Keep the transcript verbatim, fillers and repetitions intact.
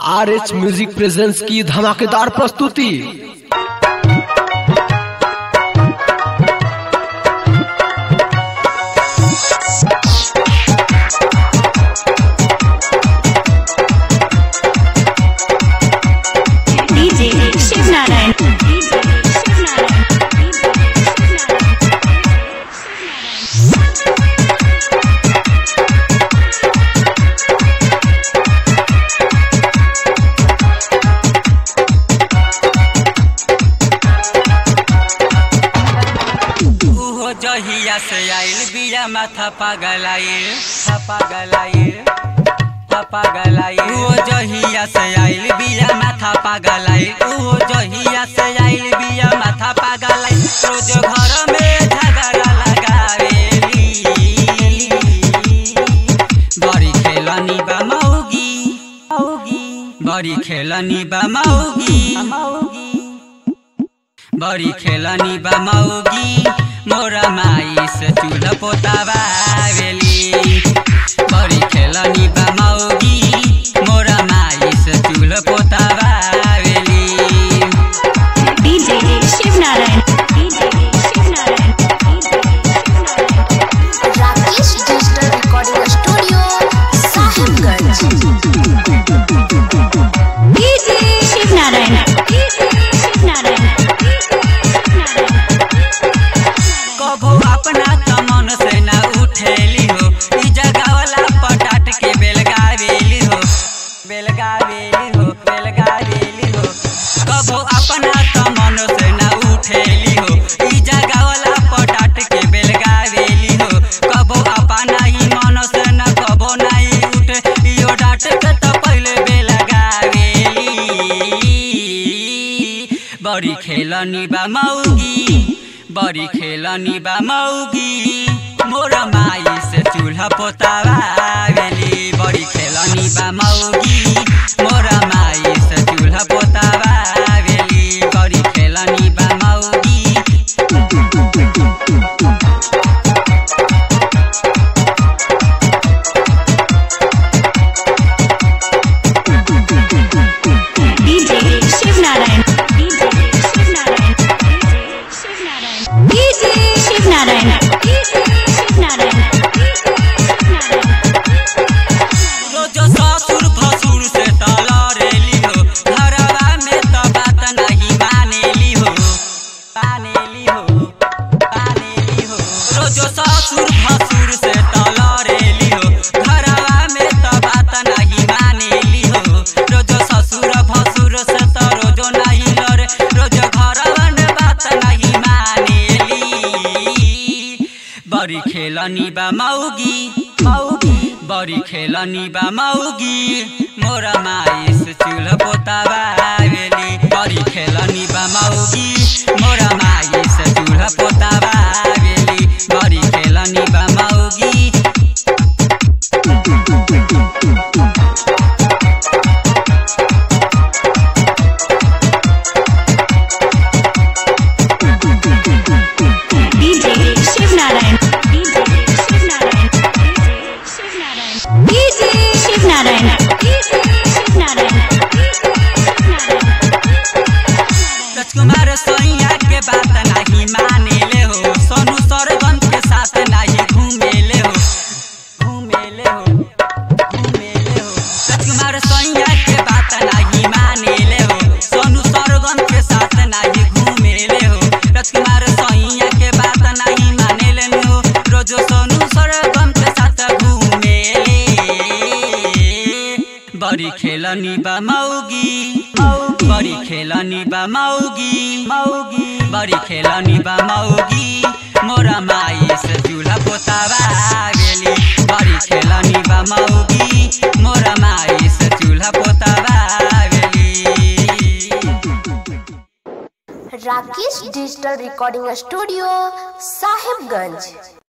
R H music presents की धमाकेदार प्रस्तुति। डीजे शिव नारायण जहिया से आइल बिया माथा पागलाइल पागलाइल पागलाइल वो जहिया से आइल बिया माथा पागलाइल वो जहिया से आइल बिया माथा पागलाइल रोज घर में झगड़ा लगावेली बड़ी खेलनी बा मौगी बड़ी खेलनी बा मौगी बड़ी खेलनी बा मौगी मोरा माई से चूल्हा पोतावेली बड़ी खेलनी बा मौगी मोरा माई से चूल्हा पोतावेली। DJ Shiv Narayan Shiv Narayan Rakesh digital recording studio Sahibganj. DJ Shiv Narayan Shiv Narayan कभो अपना तमन से ना उठेली हो ई जगावला पटाट के बेलगावेली हो बेलगावेली हो बेलगावेली हो कभो अपना तमन से ना उठेली हो ई जगावला पटाट के बेलगावेली हो कभो अपना ही मन से ना कभो नहीं उठे इयो डाट के तो पहले बेलगावेली बड़ी खेलनी बा मौगी बड़ी खेलनी बा मौगी मोरा माई से चूल्हा पोतावेली बड़ी खेलनी बा मौगी मोरा माई से चूल्हा पोतावेली बड़ी खेलनी बा मौगी। डीजे शिव नारायण शिव नारायण डीजे शिव नारायण शिव नारायण रोज ससुर भसुर से तलरेली हो घरवा में तो बात नहीं मानेली हो मानेली हो मानेली हो रोज ससुर भसुर से तलरेली हो घरवा में तो बात नहीं मानेली हो रोज ससुर भसुर से तो रोजो नहीं लड़े रोज घरवा में बात नहीं मानेली बड़ी खेलनी बा मौगी मौगी बड़ी खेलनी बा मौगी मोरा माई से चूल्हा पोतावेली बड़ी खेलनी बा मौगी मोरा माई से चूल्हा पोतावेली बड़ी खेलनी बा मौगी। डीजे शिव नारायण शिव नारायण डीजे शिव नारायण शिव नारायण राजकुमार सैया के बात नहीं मानेले हो सोनू सरगम के साथ नहीं घूमेले हो घूमेले हो घूमेले हो राजकुमार सैया के बात नहीं मानेले हो सोनू सरगम के साथ नहीं घूमेले हो राजकुमार सैया के बात नहीं मानेले हो रोज सोनू सरगम के साथ घूमेले बड़ी खेलनी बा मौगी बड़ी खेलनी बा मौगी मौगी बड़ी खेलनी बा मौगी मोरा माई से चूल्हा पोतावेली बड़ी खेलनी बा मौगी मोरा माई से चूल्हा पोतावेली। Rakesh digital recording studio Sahibganj.